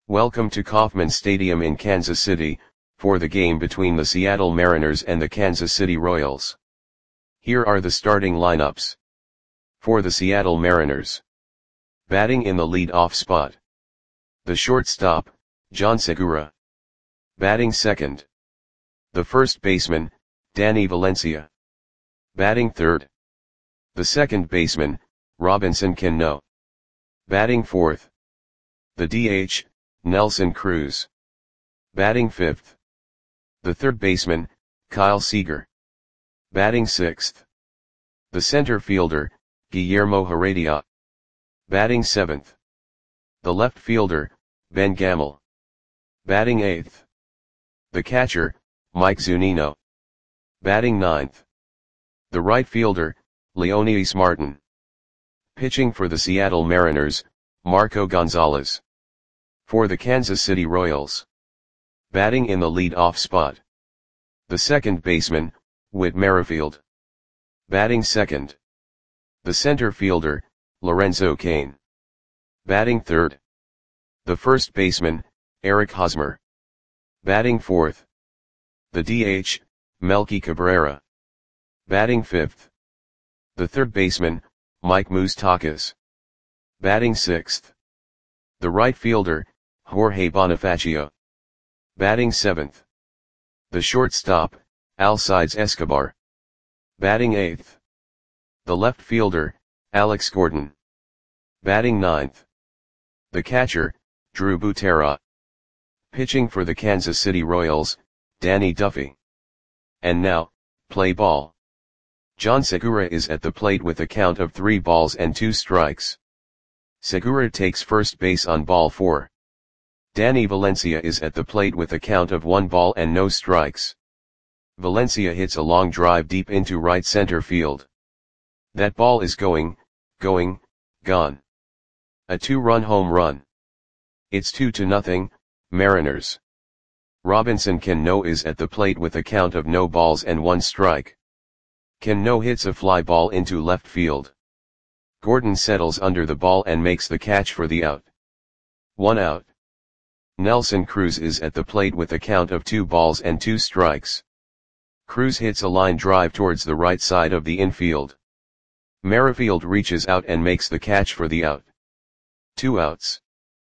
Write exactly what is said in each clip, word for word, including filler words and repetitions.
Welcome to Kauffman Stadium in Kansas City, for the game between the Seattle Mariners and the Kansas City Royals. Here are the starting lineups. For the Seattle Mariners. Batting in the lead-off spot. The shortstop, John Segura. Batting second. The first baseman, Danny Valencia. Batting third. The second baseman, Robinson Cano. Batting fourth. The D H, Nelson Cruz. Batting fifth. The third baseman, Kyle Seager. Batting sixth. The center fielder, Guillermo Heredia. Batting seventh. The left fielder, Ben Gamel. Batting eighth. The catcher, Mike Zunino. Batting ninth. The right fielder, Leonys Martin. Pitching for the Seattle Mariners, Marco Gonzalez. For the Kansas City Royals. Batting in the lead-off spot. The second baseman, Whit Merrifield. Batting second. The center fielder, Lorenzo Cain. Batting third. The first baseman, Eric Hosmer. Batting fourth. The D H, Melky Cabrera. Batting fifth. The third baseman, Mike Moustakas. Batting sixth. The right fielder, Jorge Bonifacio. Batting seventh. The shortstop, Alcides Escobar. Batting eighth. The left fielder, Alex Gordon. Batting ninth. The catcher, Drew Butera. Pitching for the Kansas City Royals, Danny Duffy. And now, play ball. John Segura is at the plate with a count of three balls and two strikes. Segura takes first base on ball four. Danny Valencia is at the plate with a count of one ball and no strikes. Valencia hits a long drive deep into right center field. That ball is going, going, gone. A two-run home run. It's two to nothing, Mariners. Robinson Cano is at the plate with a count of no balls and one strike. Cano hits a fly ball into left field. Gordon settles under the ball and makes the catch for the out. One out. Nelson Cruz is at the plate with a count of two balls and two strikes. Cruz hits a line drive towards the right side of the infield. Merrifield reaches out and makes the catch for the out. Two outs.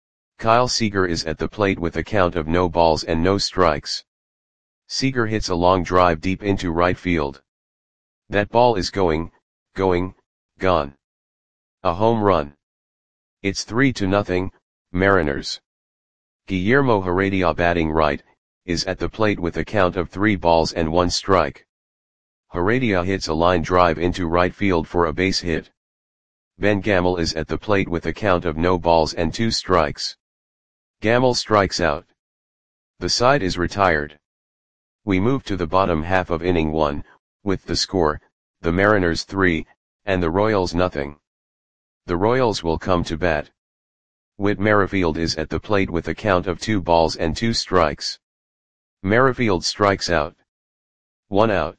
Kyle Seager is at the plate with a count of no balls and no strikes. Seager hits a long drive deep into right field. That ball is going, going, gone. A home run. It's three to nothing, Mariners. Guillermo Heredia, batting right, is at the plate with a count of three balls and one strike. Heredia hits a line drive into right field for a base hit. Ben Gamel is at the plate with a count of no balls and two strikes. Gamel strikes out. The side is retired. We move to the bottom half of inning one, with the score, the Mariners three, and the Royals nothing. The Royals will come to bat. Whit Merrifield is at the plate with a count of two balls and two strikes. Merrifield strikes out. One out.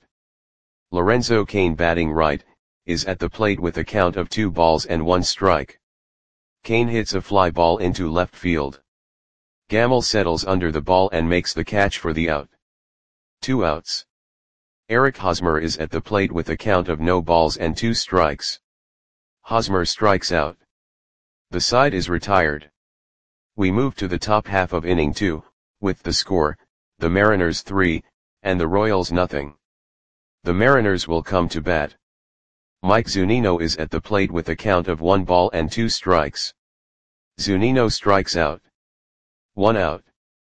Lorenzo Cain, batting right, is at the plate with a count of two balls and one strike. Cain hits a fly ball into left field. Gamel settles under the ball and makes the catch for the out. Two outs. Eric Hosmer is at the plate with a count of no balls and two strikes. Hosmer strikes out. The side is retired. We move to the top half of inning two, with the score, the Mariners three, and the Royals nothing. The Mariners will come to bat. Mike Zunino is at the plate with a count of one ball and two strikes. Zunino strikes out. One out.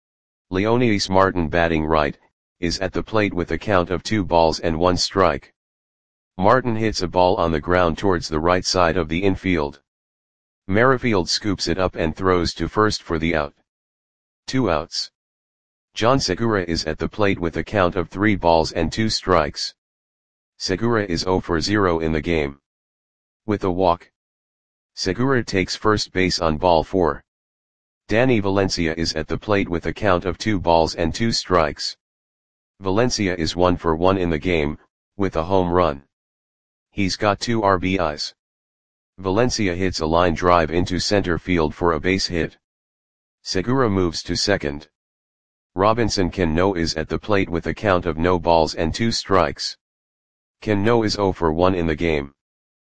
Leonys Martin, batting right, is at the plate with a count of two balls and one strike. Martin hits a ball on the ground towards the right side of the infield. Merrifield scoops it up and throws to first for the out. Two outs. John Segura is at the plate with a count of three balls and two strikes. Segura is zero for zero in the game. With a walk. Segura takes first base on ball four. Danny Valencia is at the plate with a count of two balls and two strikes. Valencia is one for one in the game, with a home run. He's got two R B Is. Valencia hits a line drive into center field for a base hit. Segura moves to second. Robinson Cano is at the plate with a count of no balls and two strikes. Cano is zero for one in the game.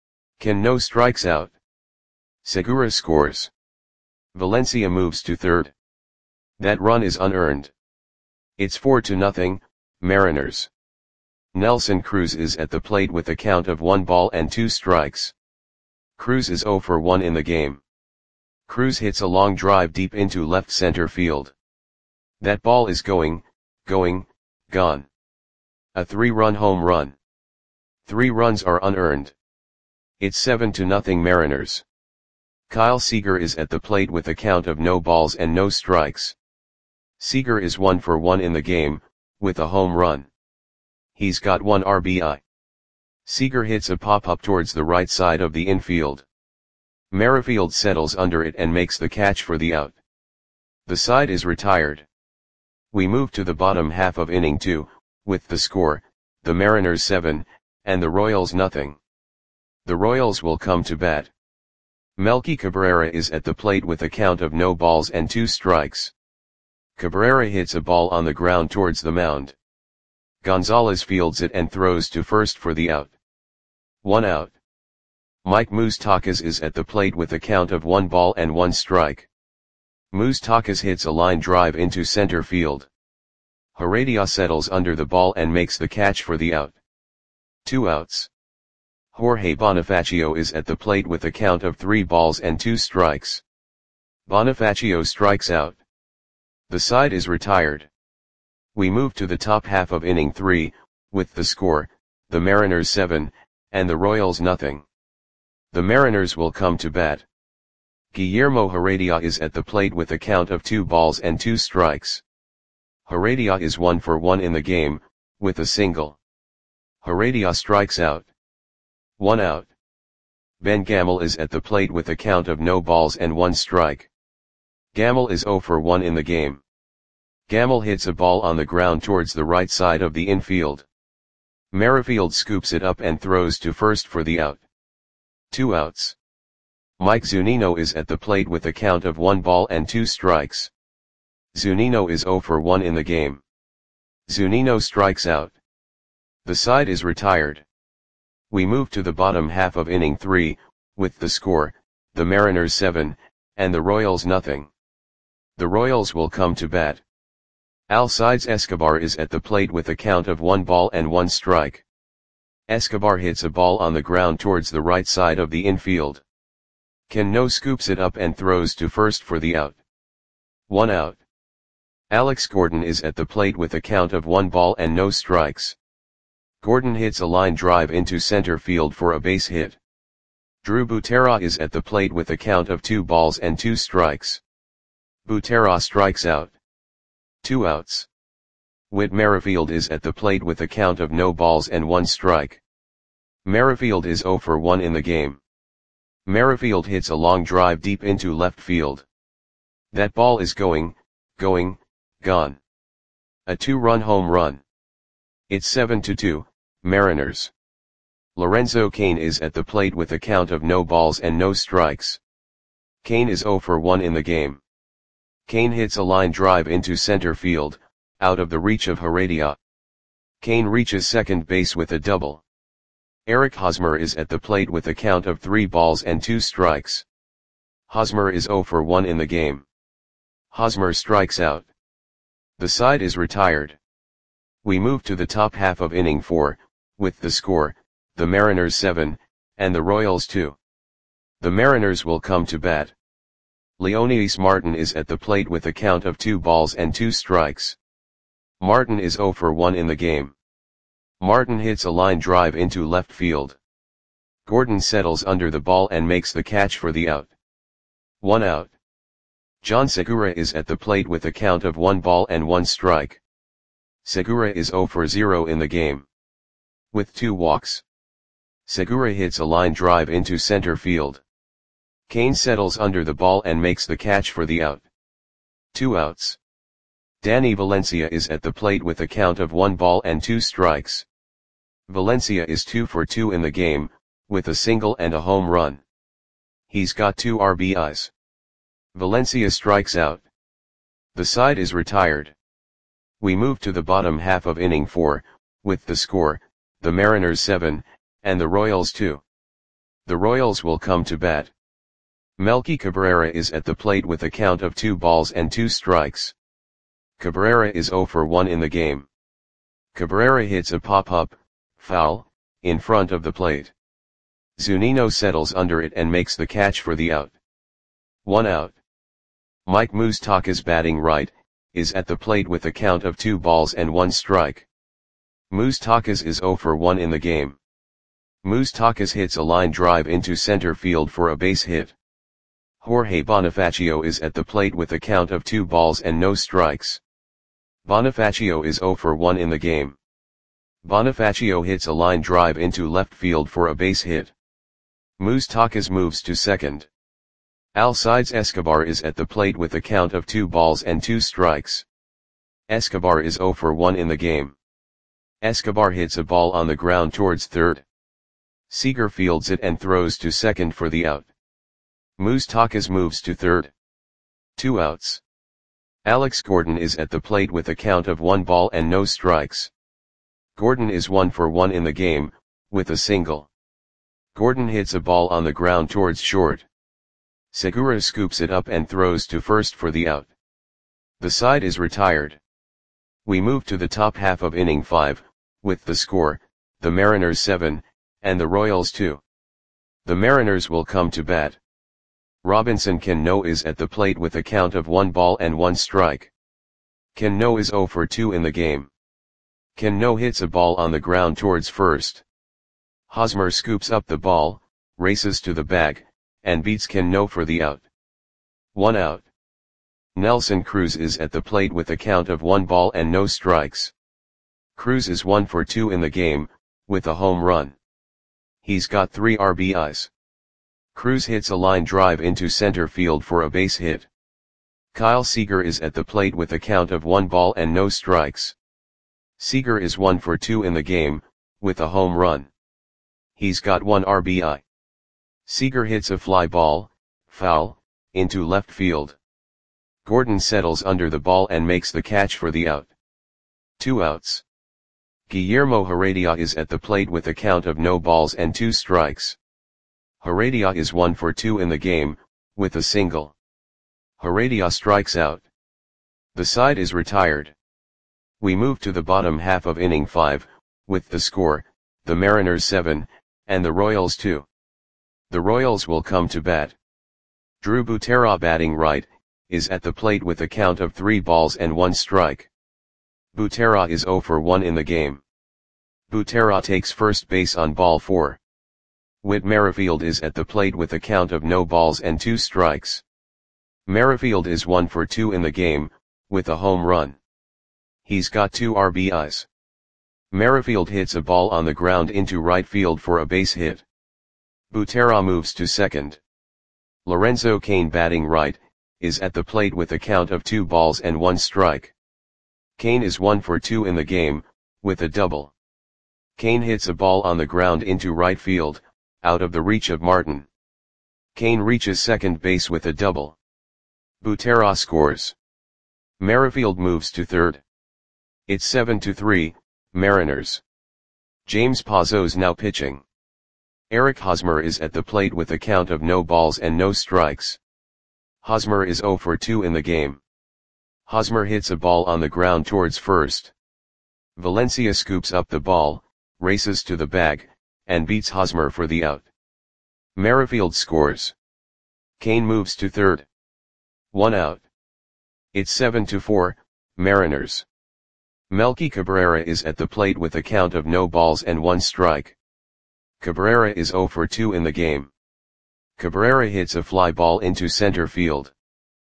Cano strikes out. Segura scores. Valencia moves to third. That run is unearned. It's four to nothing, Mariners. Nelson Cruz is at the plate with a count of one ball and two strikes. Cruz is zero for one in the game. Cruz hits a long drive deep into left center field. That ball is going, going, gone. A three-run home run. Three runs are unearned. It's seven to nothing Mariners. Kyle Seager is at the plate with a count of no balls and no strikes. Seager is one for one in the game, with a home run. He's got one R B I. Seager hits a pop-up towards the right side of the infield. Merrifield settles under it and makes the catch for the out. The side is retired. We move to the bottom half of inning two, with the score, the Mariners seven, and the Royals nothing. The Royals will come to bat. Melky Cabrera is at the plate with a count of no balls and two strikes. Cabrera hits a ball on the ground towards the mound. Gonzalez fields it and throws to first for the out. One out. Mike Moustakas is at the plate with a count of one ball and one strike. Moustakas hits a line drive into center field. Heredia settles under the ball and makes the catch for the out. Two outs. Jorge Bonifacio is at the plate with a count of three balls and two strikes. Bonifacio strikes out. The side is retired. We move to the top half of inning three, with the score, the Mariners seven, and the Royals nothing. The Mariners will come to bat. Guillermo Heredia is at the plate with a count of two balls and two strikes. Heredia is one for one in the game, with a single. Heredia strikes out. One out. Ben Gamel is at the plate with a count of no balls and one strike. Gamel is zero for one in the game. Gamel hits a ball on the ground towards the right side of the infield. Merrifield scoops it up and throws to first for the out. Two outs. Mike Zunino is at the plate with a count of one ball and two strikes. Zunino is zero for one in the game. Zunino strikes out. The side is retired. We move to the bottom half of inning three, with the score, the Mariners seven, and the Royals nothing. The Royals will come to bat. Alcides Escobar is at the plate with a count of one ball and one strike. Escobar hits a ball on the ground towards the right side of the infield. Cano scoops it up and throws to first for the out. One out. Alex Gordon is at the plate with a count of one ball and no strikes. Gordon hits a line drive into center field for a base hit. Drew Butera is at the plate with a count of two balls and two strikes. Butera strikes out. Two outs. Whit Merrifield is at the plate with a count of no balls and one strike. Merrifield is zero for one in the game. Merrifield hits a long drive deep into left field. That ball is going, going, gone. A two-run home run. It's seven to two, Mariners. Lorenzo Cain is at the plate with a count of no balls and no strikes. Cain is zero for one in the game. Cain hits a line drive into center field, out of the reach of Heredia. Cain reaches second base with a double. Eric Hosmer is at the plate with a count of three balls and two strikes. Hosmer is zero for one in the game. Hosmer strikes out. The side is retired. We move to the top half of inning four, with the score, the Mariners seven, and the Royals two. The Mariners will come to bat. Leonidas Martin is at the plate with a count of two balls and two strikes. Martin is zero for one in the game. Martin hits a line drive into left field. Gordon settles under the ball and makes the catch for the out. One out. John Segura is at the plate with a count of one ball and one strike. Segura is zero for zero in the game. With two walks. Segura hits a line drive into center field. Cain settles under the ball and makes the catch for the out. Two outs. Danny Valencia is at the plate with a count of one ball and two strikes. Valencia is two for two in the game, with a single and a home run. He's got two R B Is. Valencia strikes out. The side is retired. We move to the bottom half of inning four, with the score, the Mariners seven, and the Royals two. The Royals will come to bat. Melky Cabrera is at the plate with a count of two balls and two strikes. Cabrera is zero for one in the game. Cabrera hits a pop-up, foul, in front of the plate. Zunino settles under it and makes the catch for the out. One out. Mike Moustakas, batting right, is at the plate with a count of two balls and one strike. Moustakas is zero for one in the game. Moustakas hits a line drive into center field for a base hit. Jorge Bonifacio is at the plate with a count of two balls and no strikes. Bonifacio is zero for one in the game. Bonifacio hits a line drive into left field for a base hit. Moustakas moves to second. Alcides Escobar is at the plate with a count of two balls and two strikes. Escobar is zero for one in the game. Escobar hits a ball on the ground towards third. Seager fields it and throws to second for the out. Moustakas moves to third. Two outs. Alex Gordon is at the plate with a count of one ball and no strikes. Gordon is one for one in the game, with a single. Gordon hits a ball on the ground towards short. Segura scoops it up and throws to first for the out. The side is retired. We move to the top half of inning five, with the score, the Mariners seven, and the Royals two. The Mariners will come to bat. Robinson Cano is at the plate with a count of one ball and one strike. Cano is zero for two in the game. Cano hits a ball on the ground towards first. Hosmer scoops up the ball, races to the bag, and beats Cano for the out. One out. Nelson Cruz is at the plate with a count of one ball and no strikes. Cruz is one for two in the game, with a home run. He's got three R B Is. Cruz hits a line drive into center field for a base hit. Kyle Seager is at the plate with a count of one ball and no strikes. Seager is one for two in the game, with a home run. He's got one R B I. Seager hits a fly ball, foul, into left field. Gordon settles under the ball and makes the catch for the out. Two outs. Guillermo Heredia is at the plate with a count of no balls and two strikes. Heredia is one for two in the game, with a single. Heredia strikes out. The side is retired. We move to the bottom half of inning five, with the score, the Mariners seven, and the Royals two. The Royals will come to bat. Drew Butera, batting right, is at the plate with a count of three balls and one strike. Butera is zero for one in the game. Butera takes first base on ball four. Whit Merrifield is at the plate with a count of no balls and two strikes. Merrifield is one for two in the game, with a home run. He's got two R B Is. Merrifield hits a ball on the ground into right field for a base hit. Butera moves to second. Lorenzo Cain, batting right, is at the plate with a count of two balls and one strike. Cain is one for two in the game, with a double. Cain hits a ball on the ground into right field, out of the reach of Martin. Cain reaches second base with a double. Butera scores. Merrifield moves to third. It's seven to three, Mariners. James Pazos now pitching. Eric Hosmer is at the plate with a count of no balls and no strikes. Hosmer is zero for two in the game. Hosmer hits a ball on the ground towards first. Valencia scoops up the ball, races to the bag, and beats Hosmer for the out. Merrifield scores. Cain moves to third. One out. It's seven to four, Mariners. Melky Cabrera is at the plate with a count of no balls and one strike. Cabrera is zero for two in the game. Cabrera hits a fly ball into center field.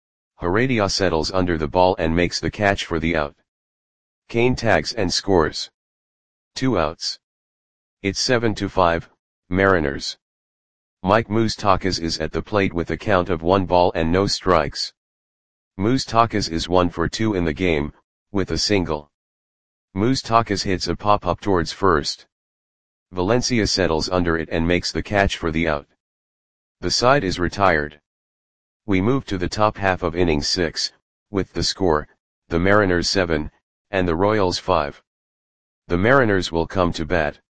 Heredia settles under the ball and makes the catch for the out. Cain tags and scores. Two outs. It's seven to five, Mariners. Mike Moustakas is at the plate with a count of one ball and no strikes. Moustakas is one for two in the game, with a single. Moustakas hits a pop-up towards first. Valencia settles under it and makes the catch for the out. The side is retired. We move to the top half of inning six, with the score, the Mariners seven, and the Royals five. The Mariners will come to bat.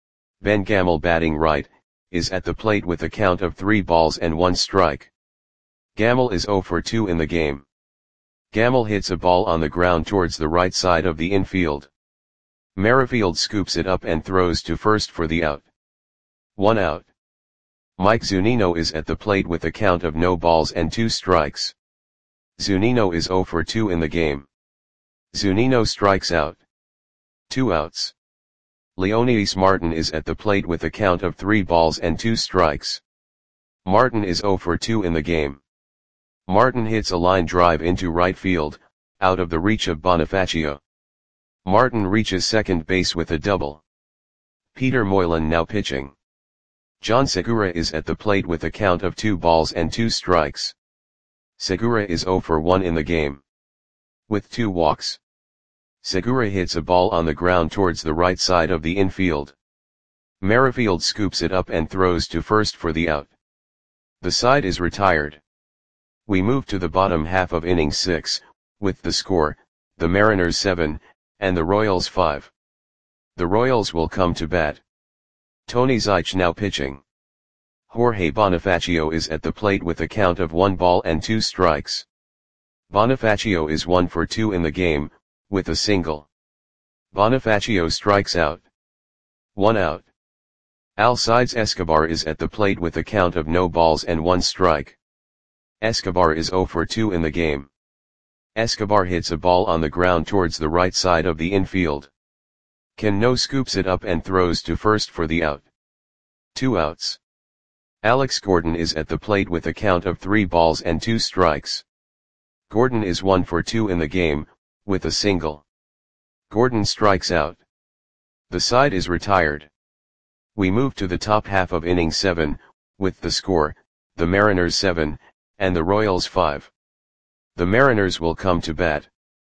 Ben Gamel, batting right, is at the plate with a count of three balls and one strike. Gamel is zero for two in the game. Gamel hits a ball on the ground towards the right side of the infield. Merrifield scoops it up and throws to first for the out. One out. Mike Zunino is at the plate with a count of no balls and two strikes. Zunino is zero for two in the game. Zunino strikes out. Two outs. Leonidas Martin is at the plate with a count of three balls and two strikes. Martin is zero for two in the game. Martin hits a line drive into right field, out of the reach of Bonifacio. Martin reaches second base with a double. Peter Moylan now pitching. John Segura is at the plate with a count of two balls and two strikes. Segura is zero for one in the game. With two walks. Segura hits a ball on the ground towards the right side of the infield. Merrifield scoops it up and throws to first for the out. The side is retired. We move to the bottom half of inning six, with the score, the Mariners seven, and the Royals five. The Royals will come to bat. Tony Zych now pitching. Jorge Bonifacio is at the plate with a count of one ball and two strikes. Bonifacio is one for two in the game, with a single. Bonifacio strikes out. One out. Alcides Escobar is at the plate with a count of no balls and one strike. Escobar is zero for two in the game. Escobar hits a ball on the ground towards the right side of the infield. Cano scoops it up and throws to first for the out. Two outs. Alex Gordon is at the plate with a count of three balls and two strikes. Gordon is one for two in the game, with a single. Gordon strikes out. The side is retired. We move to the top half of inning seven, with the score, the Mariners seven, and the Royals five. The Mariners will come to bat.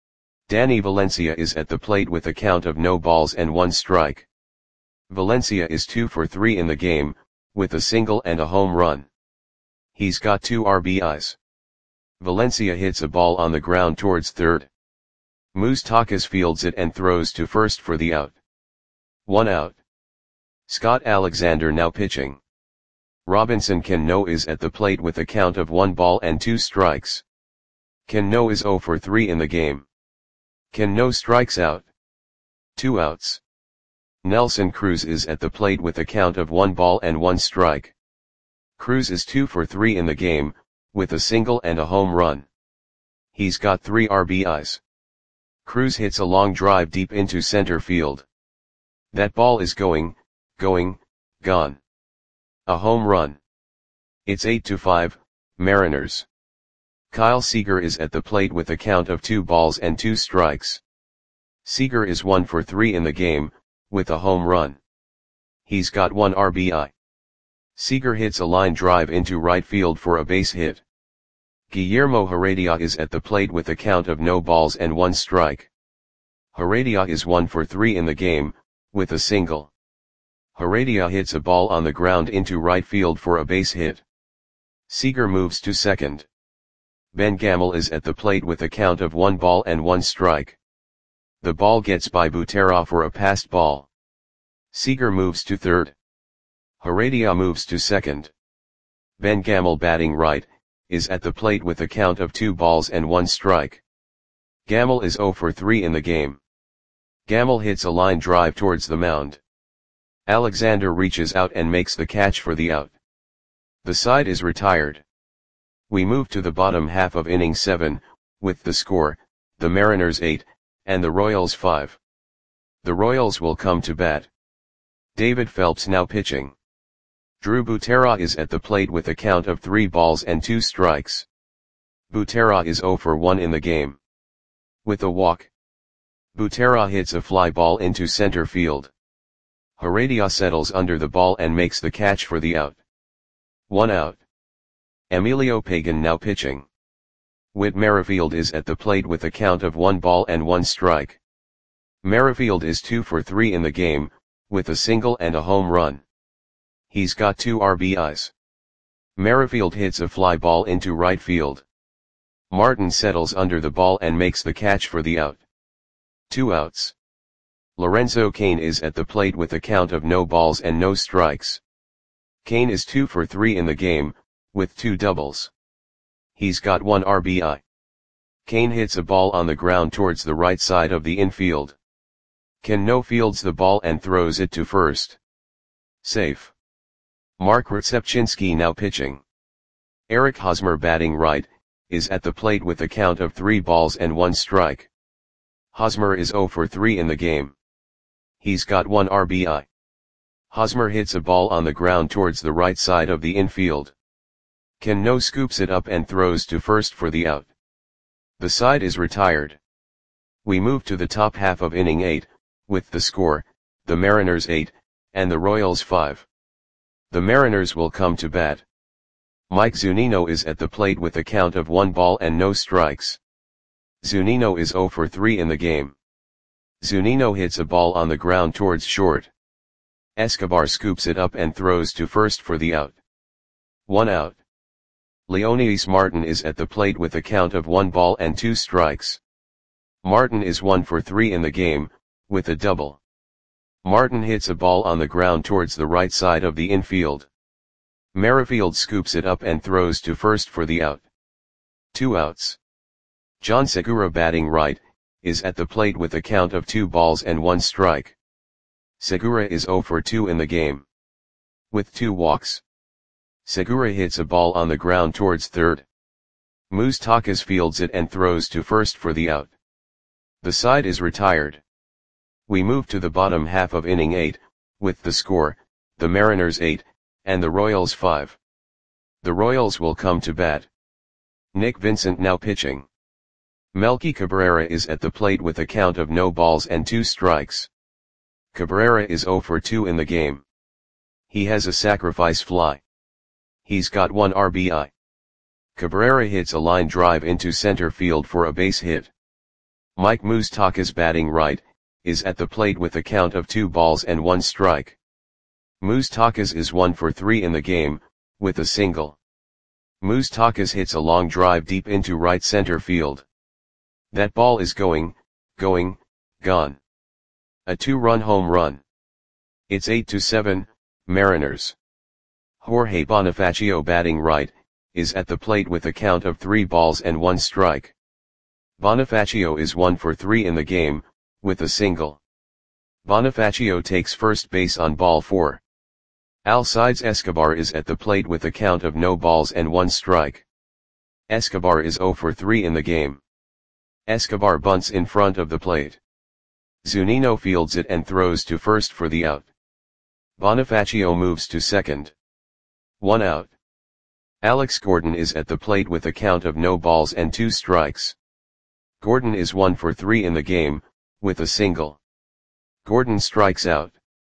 Danny Valencia is at the plate with a count of no balls and one strike. Valencia is two for three in the game, with a single and a home run. He's got two R B Is. Valencia hits a ball on the ground towards third. Moustakas fields it and throws to first for the out. One out. Scott Alexander now pitching. Robinson Cano is at the plate with a count of one ball and two strikes. Cano is zero for three in the game. Cano strikes out. Two outs. Nelson Cruz is at the plate with a count of one ball and one strike. Cruz is two for three in the game, with a single and a home run. He's got three R B Is. Cruz hits a long drive deep into center field. That ball is going, going, gone. A home run. It's eight to five, Mariners. Kyle Seager is at the plate with a count of two balls and two strikes. Seager is one for three in the game, with a home run. He's got one R B I. Seager hits a line drive into right field for a base hit. Guillermo Heredia is at the plate with a count of no balls and one strike. Heredia is one for three in the game, with a single. Heredia hits a ball on the ground into right field for a base hit. Seager moves to second. Ben Gamel is at the plate with a count of one ball and one strike. The ball gets by Butera for a passed ball. Seager moves to third. Heredia moves to second. Ben Gamel, batting right, is at the plate with a count of two balls and one strike. Gamel is zero for three in the game. Gamel hits a line drive towards the mound. Alexander reaches out and makes the catch for the out. The side is retired. We move to the bottom half of inning seven, with the score, the Mariners eight, and the Royals five. The Royals will come to bat. David Phelps now pitching. Drew Butera is at the plate with a count of three balls and two strikes. Butera is zero for one in the game. With a walk. Butera hits a fly ball into center field. Heredia settles under the ball and makes the catch for the out. One out. Emilio Pagan now pitching. Whit Merrifield is at the plate with a count of one ball and one strike. Merrifield is two for three in the game, with a single and a home run. He's got two R B Is. Merrifield hits a fly ball into right field. Martin settles under the ball and makes the catch for the out. Two outs. Lorenzo Cain is at the plate with a count of no balls and no strikes. Cain is two for three in the game, with two doubles. He's got one R B I. Cain hits a ball on the ground towards the right side of the infield. Cano fields the ball and throws it to first. Safe. Mark Rzepczynski now pitching. Eric Hosmer batting right, is at the plate with a count of three balls and one strike. Hosmer is zero for three in the game. He's got one R B I. Hosmer hits a ball on the ground towards the right side of the infield. Cano scoops it up and throws to first for the out. The side is retired. We move to the top half of inning eight, with the score, the Mariners eight, and the Royals five. The Mariners will come to bat. Mike Zunino is at the plate with a count of one ball and no strikes. Zunino is zero for three in the game. Zunino hits a ball on the ground towards short. Escobar scoops it up and throws to first for the out. One out. Leonidas Martin is at the plate with a count of one ball and two strikes. Martin is one for three in the game, with a double. Martin hits a ball on the ground towards the right side of the infield. Merrifield scoops it up and throws to first for the out. Two outs. John Segura batting right, is at the plate with a count of two balls and one strike. Segura is zero for two in the game. With two walks. Segura hits a ball on the ground towards third. Moustakas fields it and throws to first for the out. The side is retired. We move to the bottom half of inning eight, with the score, the Mariners eight, and the Royals five. The Royals will come to bat. Nick Vincent now pitching. Melky Cabrera is at the plate with a count of no balls and two strikes. Cabrera is zero for two in the game. He has a sacrifice fly. He's got one R B I. Cabrera hits a line drive into center field for a base hit. Mike Moustakas batting right, is at the plate with a count of two balls and one strike. Moustakas is one for three in the game, with a single. Moustakas hits a long drive deep into right center field. That ball is going, going, gone. A two-run home run. It's eight to seven, Mariners. Jorge Bonifacio batting right, is at the plate with a count of three balls and one strike. Bonifacio is one for three in the game, with a single. Bonifacio takes first base on ball four. Alcides Escobar is at the plate with a count of no balls and one strike. Escobar is zero for three in the game. Escobar bunts in front of the plate. Zunino fields it and throws to first for the out. Bonifacio moves to second. One out. Alex Gordon is at the plate with a count of no balls and two strikes. Gordon is one for three in the game, with a single. Gordon strikes out.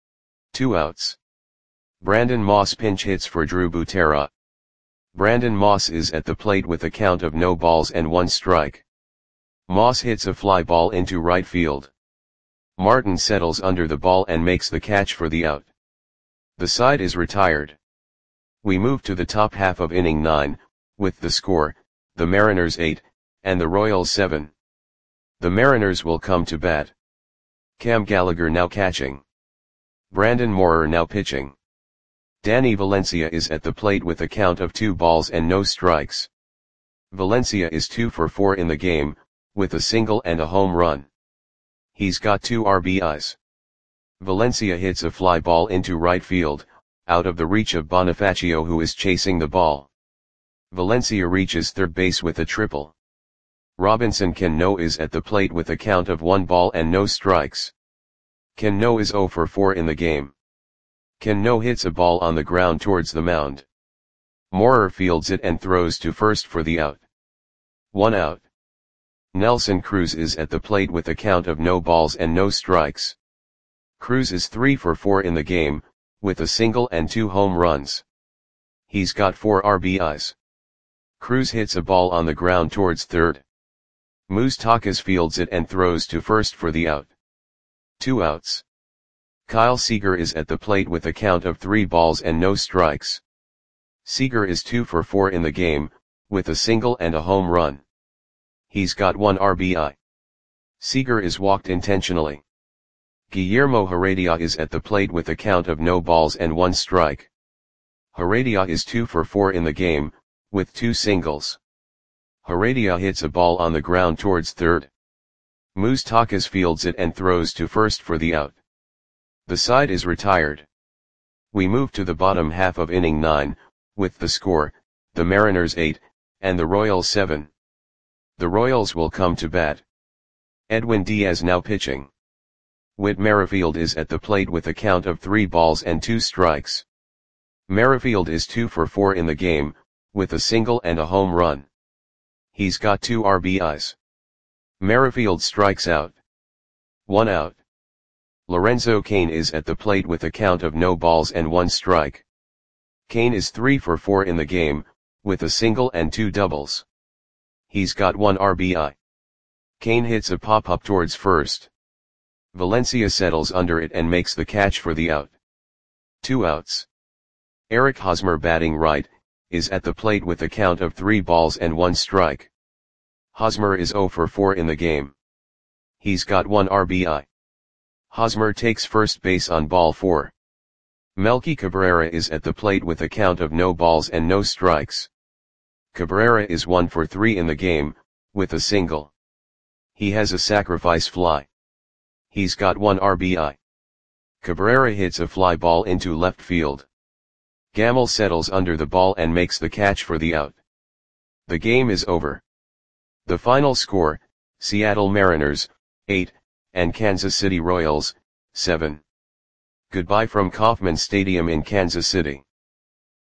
Two outs. Brandon Moss pinch hits for Drew Butera. Brandon Moss is at the plate with a count of no balls and one strike. Moss hits a fly ball into right field. Martin settles under the ball and makes the catch for the out. The side is retired. We move to the top half of inning nine, with the score, the Mariners eight, and the Royals seven. The Mariners will come to bat. Cam Gallagher now catching. Brandon Moorer now pitching. Danny Valencia is at the plate with a count of two balls and no strikes. Valencia is two for four in the game, with a single and a home run. He's got two R B Is. Valencia hits a fly ball into right field, out of the reach of Bonifacio, who is chasing the ball. Valencia reaches third base with a triple. Robinson Cano is at the plate with a count of one ball and no strikes. Cano is zero for four in the game. Cano hits a ball on the ground towards the mound. Moorer fields it and throws to first for the out. One out. Nelson Cruz is at the plate with a count of no balls and no strikes. Cruz is three for four in the game, with a single and two home runs. He's got four R B Is. Cruz hits a ball on the ground towards third. Moustakas fields it and throws to first for the out. Two outs. Kyle Seager is at the plate with a count of three balls and no strikes. Seager is two for four in the game, with a single and a home run. He's got one R B I. Seager is walked intentionally. Guillermo Heredia is at the plate with a count of no balls and one strike. Heredia is two for four in the game, with two singles. Heredia hits a ball on the ground towards third. Moustakas fields it and throws to first for the out. The side is retired. We move to the bottom half of inning nine, with the score, the Mariners eight, and the Royals seven. The Royals will come to bat. Edwin Diaz now pitching. Whit Merrifield is at the plate with a count of three balls and two strikes. Merrifield is two for four in the game, with a single and a home run. He's got two R B Is. Merrifield strikes out. One out. Lorenzo Cain is at the plate with a count of no balls and one strike. Cain is three for four in the game, with a single and two doubles. He's got one R B I. Cain hits a pop-up towards first. Valencia settles under it and makes the catch for the out. Two outs. Eric Hosmer batting right, is at the plate with a count of three balls and one strike. Hosmer is zero for four in the game. He's got one R B I. Hosmer takes first base on ball four. Melky Cabrera is at the plate with a count of no balls and no strikes. Cabrera is one for three in the game, with a single. He has a sacrifice fly. He's got one R B I. Cabrera hits a fly ball into left field. Gamel settles under the ball and makes the catch for the out. The game is over. The final score, Seattle Mariners, eight, and Kansas City Royals, seven. Goodbye from Kauffman Stadium in Kansas City.